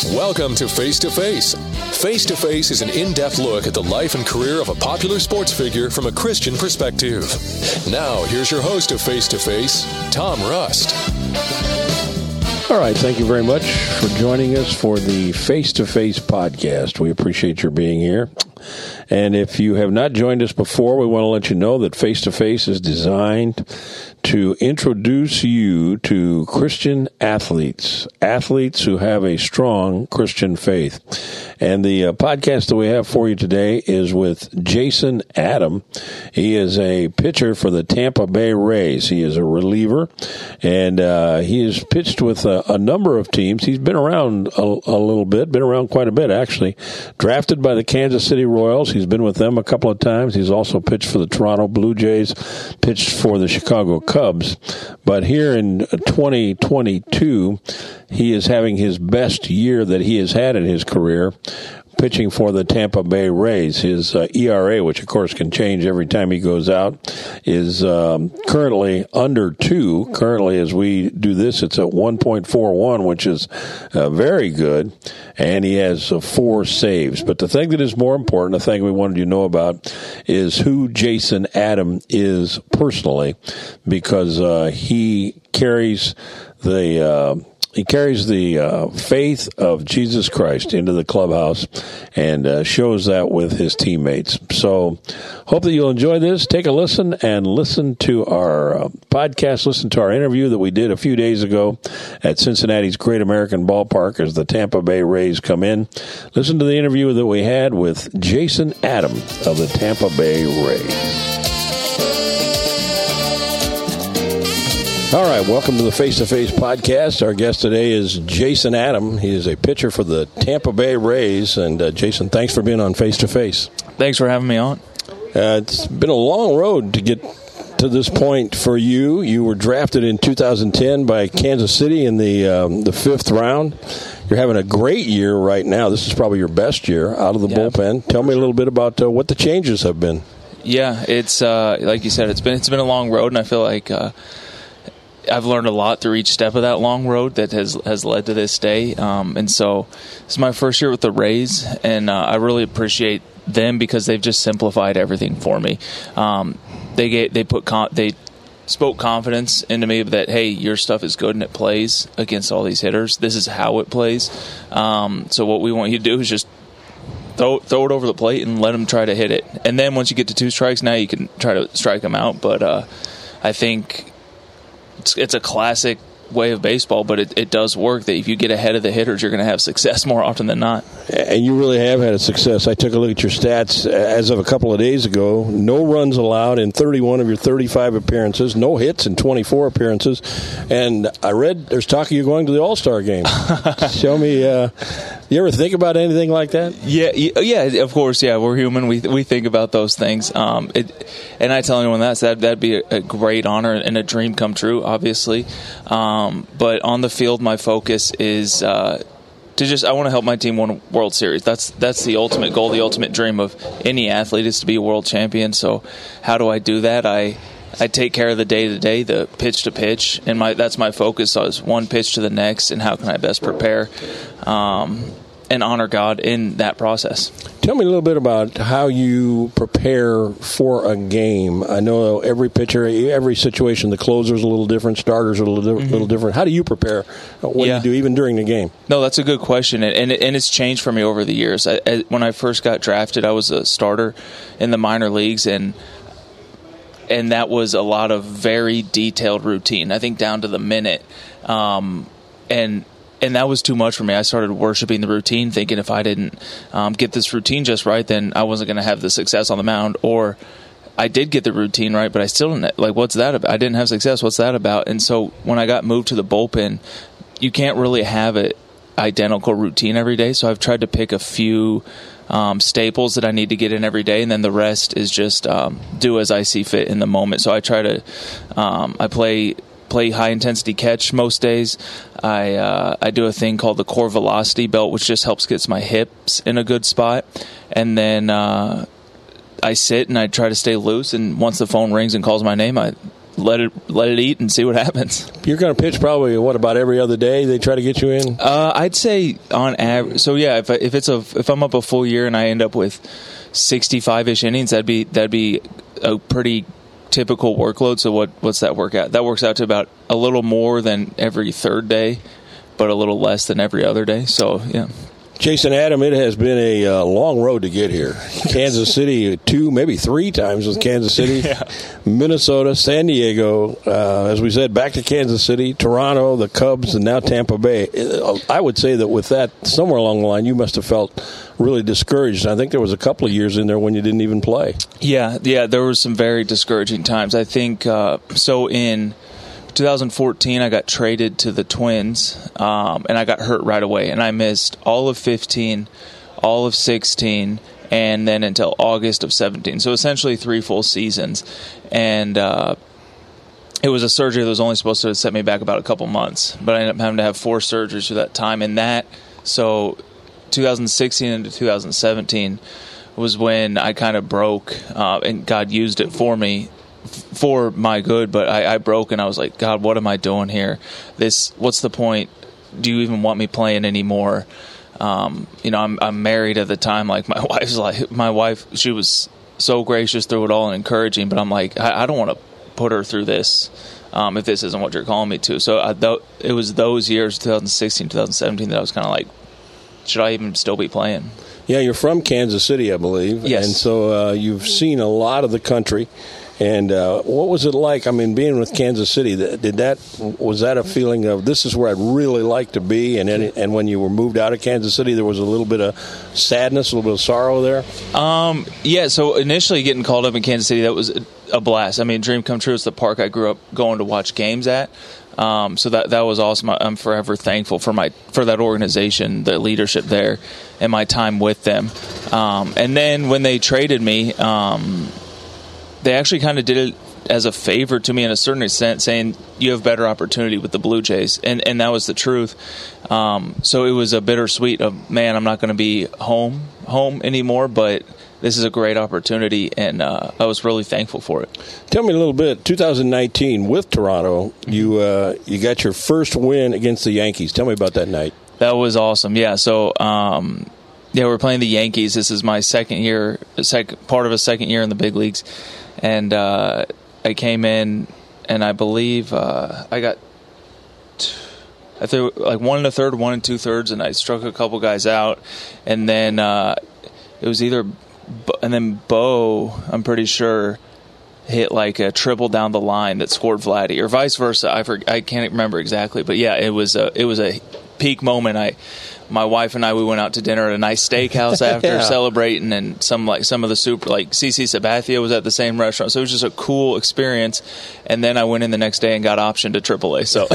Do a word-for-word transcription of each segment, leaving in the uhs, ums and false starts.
Welcome to Face to Face. Face to Face is an in-depth look at the life and career of a popular sports figure from a Christian perspective. Now, here's your host of Face to Face, Tom Rust. All right, thank you very much for joining us for the Face to Face podcast. We appreciate your being here. And if you have not joined us before, we want to let you know that Face to Face is designed to introduce you to Christian athletes, athletes who have a strong Christian faith. And the uh, podcast that we have for you today is with Jason Adam. He is a pitcher for the Tampa Bay Rays. He is a reliever, and uh, he has pitched with a, a number of teams. He's been around a, a little bit, been around quite a bit, actually. Drafted by the Kansas City Royals. He's been with them a couple of times. He's also pitched for the Toronto Blue Jays, pitched for the Chicago Cubs. But here in twenty twenty-two, he is having his best year that he has had in his career, pitching for the Tampa Bay Rays. His uh, E R A, which of course can change every time he goes out, is um, currently under two. Currently, as we do this, it's at one point four one, which is uh, very good. And he has uh, four saves. But the thing that is more important, the thing we wanted you to know about, is who Jason Adam is personally, because uh, he carries the... Uh, He carries the uh, faith of Jesus Christ into the clubhouse and uh, shows that with his teammates. So hope that you'll enjoy this. Take a listen and listen to our uh, podcast, listen to our interview that we did a few days ago at Cincinnati's Great American Ballpark as the Tampa Bay Rays come in. Listen to the interview that we had with Jason Adam of the Tampa Bay Rays. All right, welcome to the Face to Face podcast. Our guest today is Jason Adam. He is a pitcher for the Tampa Bay Rays. And uh, Jason, thanks for being on Face to Face. Thanks for having me on. Uh, it's been a long road to get to this point for you. You were drafted in two thousand ten by Kansas City in the um, the fifth round. You're having a great year right now. This is probably your best year out of the yeah. bullpen. Tell me a little bit about uh, what the changes have been. Yeah, it's uh, like you said, it's been it's been a long road, and I feel like uh, I've learned a lot through each step of that long road that has has led to this day. Um, and so this is my first year with the Rays, and uh, I really appreciate them because they've just simplified everything for me. Um, they get, they put con- they spoke confidence into me that, hey, your stuff is good and it plays against all these hitters. This is how it plays. Um, so what we want you to do is just throw throw it over the plate and let them try to hit it. And then once you get to two strikes, now you can try to strike them out. But uh, I think It's, it's a classic way of baseball, but it, it does work that if you get ahead of the hitters, you're going to have success more often than not. And you really have had a success. I took a look at your stats as of a couple of days ago. No runs allowed in thirty-one of your thirty-five appearances. No hits in twenty-four appearances. And I read there's talk of you going to the All-Star game. Show me. Uh, you ever think about anything like that? Yeah, yeah. Of course, yeah. We're human. We we think about those things. Um, it, and I tell anyone that that that'd be a, a great honor and a dream come true. Obviously. Um, Um, but on the field, my focus is uh, to just I want to help my team win a World Series. That's that's the ultimate goal, the ultimate dream of any athlete is to be a world champion. So how do I do that? I I take care of the day to day, the pitch to pitch, and my that's my focus is one pitch to the next, and how can I best prepare um, and honor God in that process. Tell me a little bit about how you prepare for a game. I know every pitcher, every situation, the closer's a little different, starters are a little, mm-hmm. little different. How do you prepare when yeah. you do, even during the game? No, that's a good question, and and, and it's changed for me over the years. I, I, when I first got drafted, I was a starter in the minor leagues, and and that was a lot of very detailed routine, I think down to the minute, um, and And that was too much for me. I started worshiping the routine, thinking if I didn't um, get this routine just right, then I wasn't going to have the success on the mound. Or I did get the routine right, but I still didn't. Like, what's that about? I didn't have success. What's that about? And so when I got moved to the bullpen, you can't really have an identical routine every day. So I've tried to pick a few um, staples that I need to get in every day, and then the rest is just um, do as I see fit in the moment. So I try to um, – I play – play high-intensity catch most days. I uh, I do a thing called the core velocity belt, which just helps gets my hips in a good spot. And then uh, I sit and I try to stay loose, and once the phone rings and calls my name, I let it let it eat and see what happens. You're going to pitch probably, what, about every other day they try to get you in? Uh, I'd say on average. So yeah, if I, if it's a if I'm up a full year and I end up with sixty-five-ish innings, that'd be that'd be a pretty typical workload. So what what's that work out? That works out to about a little more than every third day, but a little less than every other day. So yeah. Jason Adam, it has been a uh, long road to get here. Kansas City two, maybe three times with Kansas City, yeah. Minnesota, San Diego, uh, as we said, back to Kansas City, Toronto, the Cubs, and now Tampa Bay. I would say that with that, somewhere along the line, you must have felt really discouraged. I think there was a couple of years in there when you didn't even play. Yeah, yeah, there were some very discouraging times. I think, uh, so in twenty fourteen, I got traded to the Twins, um, and I got hurt right away. And I missed all of fifteen, all of sixteen, and then until August of seventeen. So essentially three full seasons. And uh, it was a surgery that was only supposed to set me back about a couple months. But I ended up having to have four surgeries for that time. And that, so twenty sixteen into twenty seventeen was when I kind of broke, uh, and God used it for me. For my good, but I, I broke and I was like, God, what am I doing here? This, what's the point? Do you even want me playing anymore? Um, you know, I'm I'm married at the time. Like my wife's like my wife, she was so gracious through it all and encouraging. But I'm like, I, I don't want to put her through this um, if this isn't what you're calling me to. So I, th- it was those years, twenty sixteen, twenty seventeen, that I was kind of like, should I even still be playing? Yeah, you're from Kansas City, I believe. Yes. And so uh, you've seen a lot of the country. And uh, what was it like? I mean, being with Kansas City, did that was that a feeling of this is where I'd really like to be? And then, and when you were moved out of Kansas City, there was a little bit of sadness, a little bit of sorrow there. Um, yeah. So initially, getting called up in Kansas City, that was a blast. I mean, dream come true. It's the park I grew up going to watch games at. Um, so that that was awesome. I'm forever thankful for my for that organization, the leadership there, and my time with them. Um, and then when they traded me. Um, They actually kind of did it as a favor to me in a certain extent, saying you have better opportunity with the Blue Jays, and and that was the truth. Um, so it was a bittersweet of, man, I'm not going to be home home anymore, but this is a great opportunity, and uh, I was really thankful for it. Tell me a little bit. twenty nineteen with Toronto, you uh, you got your first win against the Yankees. Tell me about that night. That was awesome. Yeah. So. Um, Yeah, we're playing the Yankees. This is my second year, second, part of a second year in the big leagues. And uh, I came in, and I believe uh, I got, I think like one and a third, one and two thirds, and I struck a couple guys out. And then uh, it was either, and then Bo, I'm pretty sure, hit like a triple down the line that scored Vladdy, or vice versa. I forget, I can't remember exactly, but yeah, it was a it was a peak moment. I. My wife and I, we went out to dinner at a nice steakhouse after yeah. celebrating, and some like some of the super like C C Sabathia was at the same restaurant, so it was just a cool experience. And then I went in the next day and got optioned to triple A. So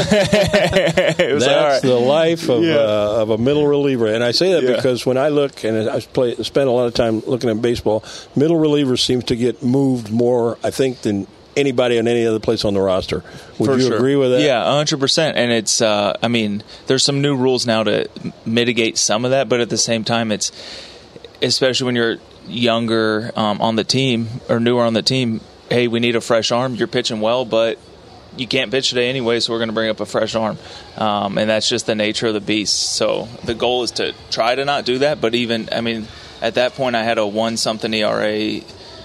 it was that's all right. the life of yeah. uh, of a middle reliever, and I say that yeah. because when I look and I play, spend a lot of time looking at baseball, middle relievers seems to get moved more, I think, than anybody on any other place on the roster. Would For you sure. agree with that? Yeah, one hundred percent. And it's, uh, I mean, there's some new rules now to mitigate some of that, but at the same time, it's, especially when you're younger um, on the team or newer on the team, hey, we need a fresh arm. You're pitching well, but you can't pitch today anyway, so we're going to bring up a fresh arm. Um, and that's just the nature of the beast. So the goal is to try to not do that, but even, I mean, at that point, I had a one-something E R A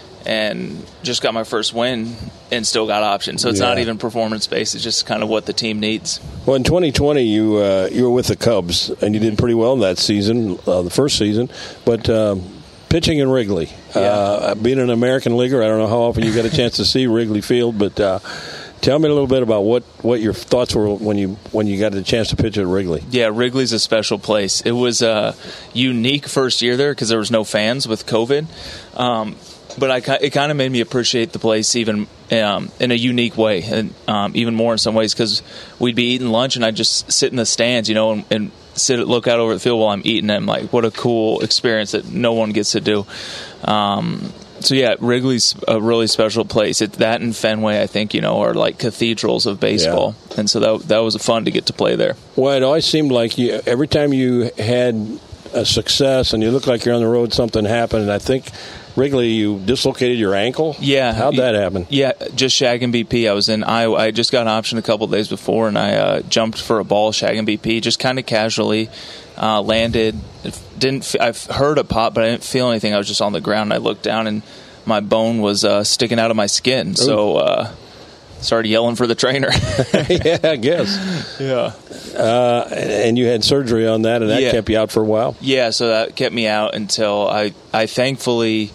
and just got my first win and still got options. So it's yeah. not even performance-based. It's just kind of what the team needs. Well, in twenty twenty, you uh, you were with the Cubs, and you did pretty well in that season, uh, the first season. But um, pitching in Wrigley, yeah. uh, being an American leaguer, I don't know how often you got a chance to see Wrigley Field, but uh, tell me a little bit about what, what your thoughts were when you when you got a chance to pitch at Wrigley. Yeah, Wrigley's a special place. It was a unique first year there because there was no fans with COVID. Um, But I, it kind of made me appreciate the place even um, in a unique way, and um, even more in some ways, because we'd be eating lunch and I'd just sit in the stands, you know, and, and sit look out over the field while I'm eating. And I'm like, what a cool experience that no one gets to do. Um, so yeah, Wrigley's a really special place. It, that and Fenway, I think, you know, are like cathedrals of baseball, yeah. and so that that was fun to get to play there. Well, it always seemed like you, every time you had a success and you look like you're on the road, something happened, and I think Wrigley, you dislocated your ankle? Yeah. How'd that happen? Yeah, just shag and B P. I was in Iowa. I just got an option a couple of days before, and I uh, jumped for a ball, shag and B P, just kind of casually uh, landed. Didn't I've heard a pop, but I didn't feel anything. I was just on the ground, and I looked down, and my bone was uh, sticking out of my skin. Ooh. So uh started yelling for the trainer. Yeah, I guess. Yeah. Uh, and you had surgery on that, and that yeah. kept you out for a while? Yeah, so that kept me out until I, I thankfully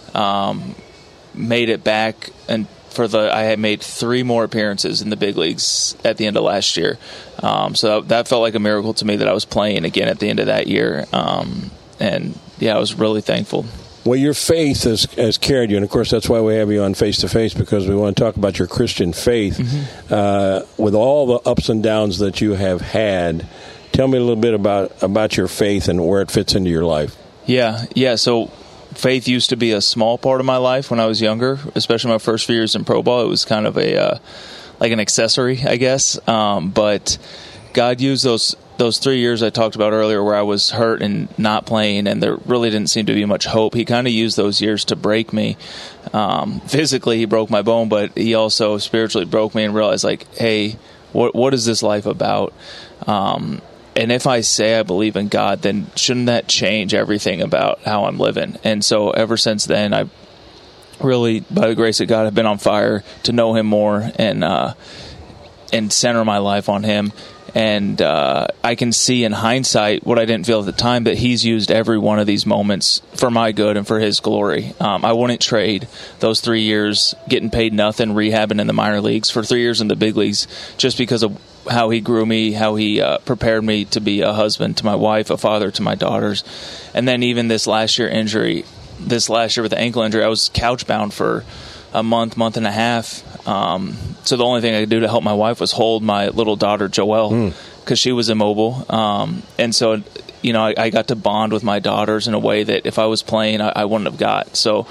um, made it back. And for the, I had made three more appearances in the big leagues at the end of last year. Um, so that, that felt like a miracle to me that I was playing again at the end of that year. Um, and, yeah, I was really thankful. Well, your faith has, has carried you, and of course that's why we have you on Face to Face, because we want to talk about your Christian faith. Mm-hmm. Uh, with all the ups and downs that you have had, tell me a little bit about, about your faith and where it fits into your life. Yeah, yeah. So faith used to be a small part of my life when I was younger, especially my first few years in pro ball. It was kind of a uh, like an accessory, I guess. Um, but God used those. Those three years I talked about earlier where I was hurt and not playing and there really didn't seem to be much hope, he kind of used those years to break me. Um, physically, he broke my bone, but he also spiritually broke me and realized, like, hey, what what is this life about? Um, and if I say I believe in God, then shouldn't that change everything about how I'm living? And so ever since then, I really, by the grace of God, have been on fire to know him more and, uh, and center my life on him. And uh, I can see in hindsight what I didn't feel at the time, that he's used every one of these moments for my good and for his glory. Um, I wouldn't trade those three years getting paid nothing, rehabbing in the minor leagues, for three years in the big leagues, just because of how he grew me, how he uh, prepared me to be a husband to my wife, a father to my daughters. And then even this last year injury, this last year with the ankle injury, I was couch bound for a month, month and a half. Um, so the only thing I could do to help my wife was hold my little daughter, Joelle, because mm. she was immobile. Um, and so, you know, I, I got to bond with my daughters in a way that if I was playing, I, I wouldn't have got. So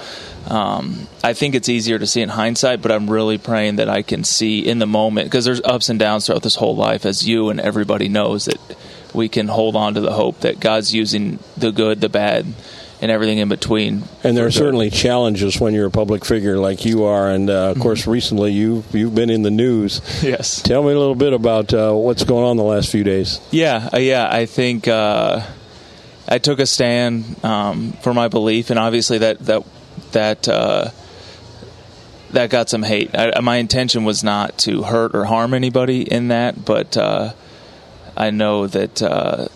um, I think it's easier to see in hindsight, but I'm really praying that I can see in the moment, because there's ups and downs throughout this whole life, as you and everybody knows, that we can hold on to the hope that God's using the good, the bad, and everything in between. And there are certainly challenges when you're a public figure like you are. And, uh, of course, recently you've, you've been in the news. Yes. Tell me a little bit about uh, what's going on the last few days. Yeah, uh, yeah. I think uh, I took a stand um, for my belief, and obviously that that that uh, that got some hate. I, my intention was not to hurt or harm anybody in that, but uh, I know that uh,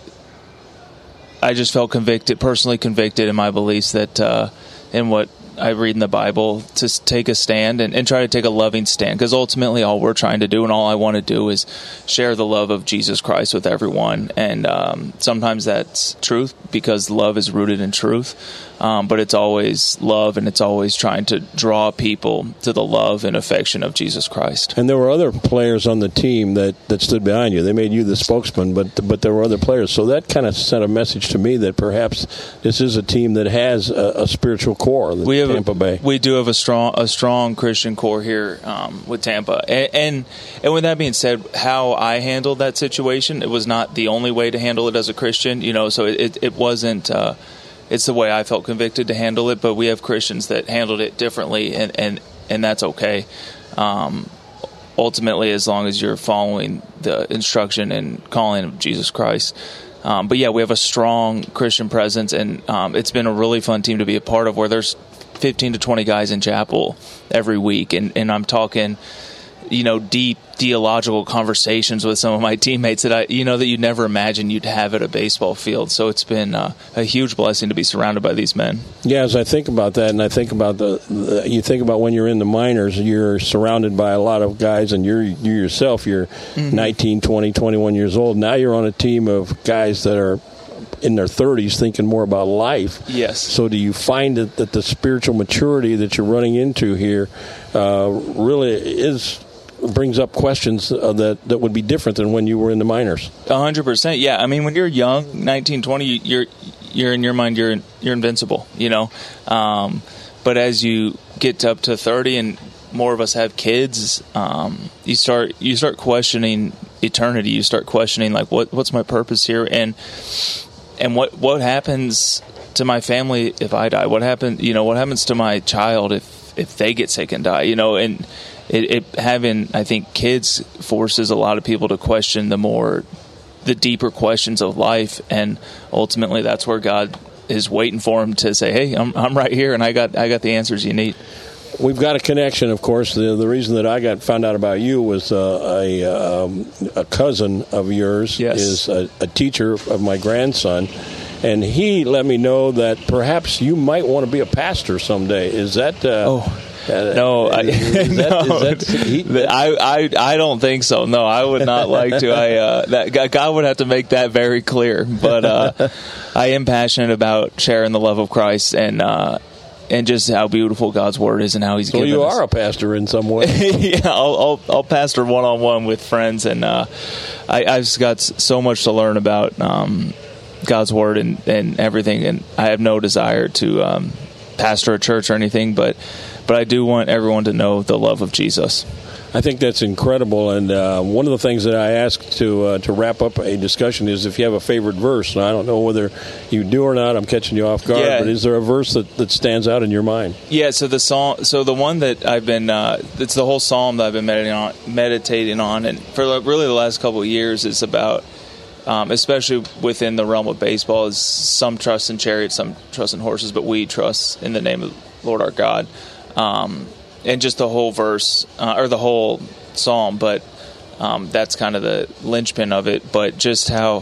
I just felt convicted, personally convicted in my beliefs that uh, in what I read in the Bible, to take a stand and, and try to take a loving stand, because ultimately all we're trying to do and all I want to do is share the love of Jesus Christ with everyone. And um, sometimes that's truth, because love is rooted in truth, um, but it's always love, and it's always trying to draw people to the love and affection of Jesus Christ. And there were other players on the team that, that stood behind you. They made you the spokesman, but but there were other players. So that kind of sent a message to me that perhaps this is a team that has a, a spiritual core. We have Tampa Bay. We do have a strong a strong Christian core here um, with Tampa. And, and and with that being said, how I handled that situation, it was not the only way to handle it as a Christian. You know, so it, it wasn't... Uh, it's the way I felt convicted to handle it, but we have Christians that handled it differently, and, and, and that's okay. Um, ultimately, as long as you're following the instruction and calling of Jesus Christ. Um, but yeah, we have a strong Christian presence, and um, it's been a really fun team to be a part of, where there's fifteen to twenty guys in chapel every week, and, and I'm talking, you know, deep theological conversations with some of my teammates that I, you know, that you'd never imagine you'd have at a baseball field. So it's been uh, a huge blessing to be surrounded by these men. Yeah, as I think about that, and I think about the, the you think about when you're in the minors, you're surrounded by a lot of guys, and you're you yourself, you're mm-hmm. nineteen, twenty, twenty-one years old. Now you're on a team of guys that are in their thirties thinking more about life. Yes. So do you find that, that the spiritual maturity that you're running into here uh, really is brings up questions uh, that, that would be different than when you were in the minors? A hundred percent. Yeah. I mean, when you're young, nineteen, twenty, you're, you're in your mind, you're, you're invincible, you know? Um, but as you get up to thirty and more of us have kids, um, you start, you start questioning eternity. You start questioning, like, what, what's my purpose here? And, and what, what happens to my family if I die? What happened? You know, what happens to my child if if they get sick and die? You know, and it, it having I think kids forces a lot of people to question the more the deeper questions of life, and ultimately that's where God is waiting for him to say, "Hey, I'm I'm right here, and I got I got the answers you need." We've got a connection, of course. The the reason that I got found out about you was uh, a um, a cousin of yours yes. is a, a teacher of my grandson, and he let me know that perhaps you might want to be a pastor someday. Is that? Uh, oh. Uh, no, I, is that, no is that, he, I, I, I don't think so. No, I would not like to. I uh, that God would have to make that very clear. But uh, I am passionate about sharing the love of Christ and uh, and just how beautiful God's word is and how He's. So given you us. are a pastor in some way. yeah, I'll, I'll I'll pastor one on one with friends, and uh, I, I've just got so much to learn about um, God's word and, and everything, and I have no desire to um, pastor a church or anything, but. But I do want everyone to know the love of Jesus. I think that's incredible, and uh, one of the things that I ask to uh, to wrap up a discussion is if you have a favorite verse. And I don't know whether you do or not. I'm catching you off guard, yeah. but is there a verse that, that stands out in your mind? Yeah. So the psalm, so the one that I've been, uh, it's the whole psalm that I've been meditating on, meditating on, and for really the last couple of years is about, um, especially within the realm of baseball, is some trust in chariots, some trust in horses, but we trust in the name of the Lord our God. Um, and just the whole verse, uh, or the whole psalm, but um, that's kind of the linchpin of it. But just how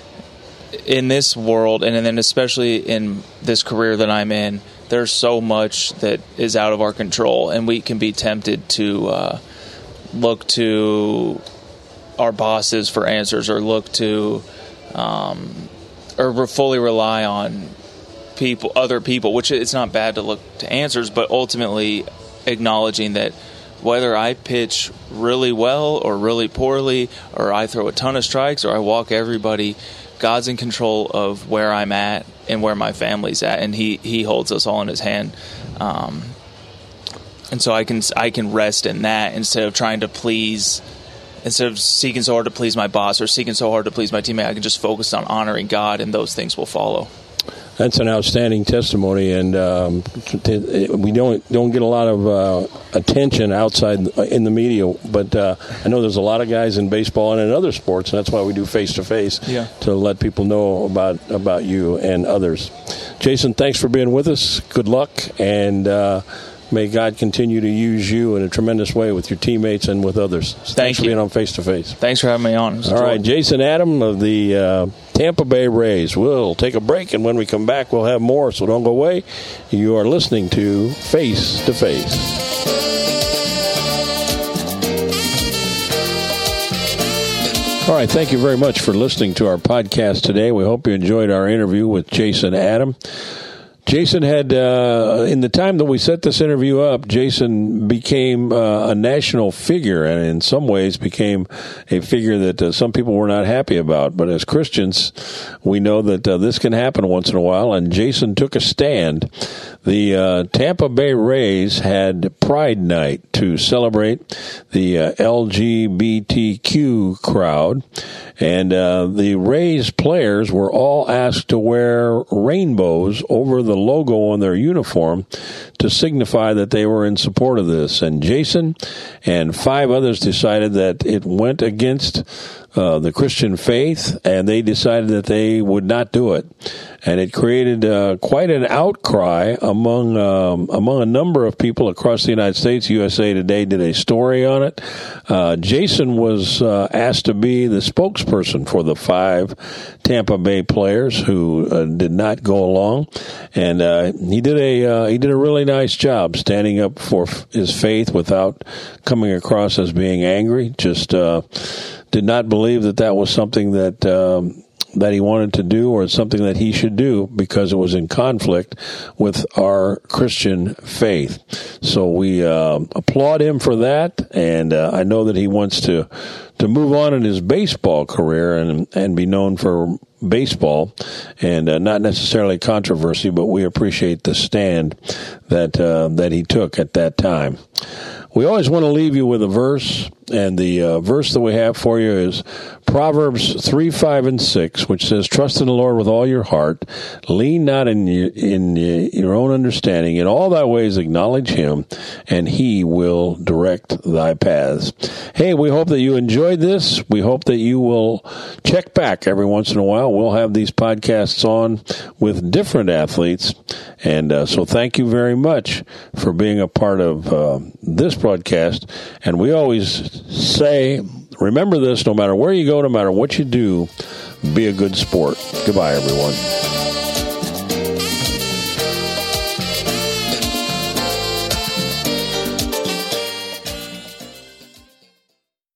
in this world, and then especially in this career that I'm in, there's so much that is out of our control, and we can be tempted to uh, look to our bosses for answers, or look to, um, or fully rely on people, other people, which it's not bad to look to answers, but ultimately acknowledging that whether I pitch really well or really poorly, or I throw a ton of strikes or I walk everybody, God's in control of where I'm at and where my family's at, and He He holds us all in His hand. Um, and so I can I can rest in that instead of trying to please. Instead of seeking so hard to please my boss or seeking so hard to please my teammate, I can just focus on honoring God, and those things will follow. That's an outstanding testimony, and um, we don't don't get a lot of uh, attention outside in the media. But uh, I know there's a lot of guys in baseball and in other sports, and that's why we do face to face to let people know about about you and others. Jason, thanks for being with us. Good luck, and uh, may God continue to use you in a tremendous way with your teammates and with others. So Thank thanks you. for being on Face to Face. Thanks for having me on. All right, Jason Adam of the uh, Tampa Bay Rays. We'll take a break, and when we come back, we'll have more, so don't go away. You are listening to Face to Face. All right, thank you very much for listening to our podcast today. We hope you enjoyed our interview with Jason Adam. Jason had, uh, in the time that we set this interview up, Jason became uh, a national figure, and in some ways became a figure that uh, some people were not happy about. But as Christians, we know that uh, this can happen once in a while, and Jason took a stand. The uh, Tampa Bay Rays had Pride Night to celebrate the uh, L G B T Q crowd, and uh, the Rays players were all asked to wear rainbows over the logo on their uniform to signify that they were in support of this. And Jason and five others decided that it went against uh, the Christian faith, and they decided that they would not do it. And it created uh, quite an outcry among um, among a number of people across the United States. U S A Today did a story on it. Uh, Jason was uh, asked to be the spokesperson for the five Tampa Bay players who uh, did not go along, and uh, he did a uh, he did a really nice job standing up for f- his faith without coming across as being angry. Just uh, did not believe that that was something that. Um, that he wanted to do, or something that he should do, because it was in conflict with our Christian faith. So we uh, applaud him for that, and uh, I know that he wants to to move on in his baseball career and and be known for baseball, and uh, not necessarily controversy, but we appreciate the stand that uh, that he took at that time. We always want to leave you with a verse, and the uh, verse that we have for you is Proverbs three, five, and six, which says, trust in the Lord with all your heart, lean not in your, in your own understanding, in all thy ways acknowledge him, and he will direct thy paths. Hey, we hope that you enjoyed this. We hope that you will check back every once in a while. We'll have these podcasts on with different athletes, and uh, so thank you very much for being a part of uh, this broadcast. And we always say, remember this, no matter where you go, no matter what you do, be a good sport. Goodbye, everyone.